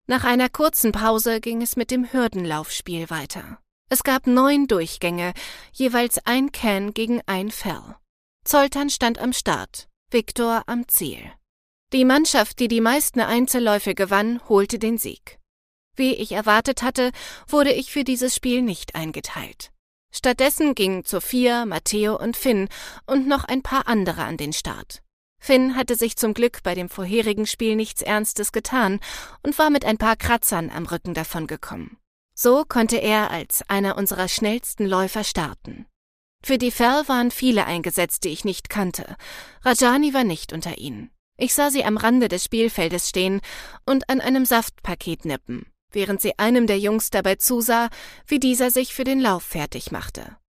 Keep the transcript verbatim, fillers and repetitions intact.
Nach einer kurzen Pause ging es mit dem Hürdenlaufspiel weiter. Es gab neun Durchgänge, jeweils ein Can gegen ein Fell. Zoltan stand am Start, Viktor am Ziel. Die Mannschaft, die die meisten Einzelläufe gewann, holte den Sieg. Wie ich erwartet hatte, wurde ich für dieses Spiel nicht eingeteilt. Stattdessen gingen Sophia, Matteo und Finn und noch ein paar andere an den Start. Finn hatte sich zum Glück bei dem vorherigen Spiel nichts Ernstes getan und war mit ein paar Kratzern am Rücken davongekommen. So konnte er als einer unserer schnellsten Läufer starten. Für die Fell waren viele eingesetzt, die ich nicht kannte. Rajani war nicht unter ihnen. Ich sah sie am Rande des Spielfeldes stehen und an einem Saftpaket nippen, während sie einem der Jungs dabei zusah, wie dieser sich für den Lauf fertig machte.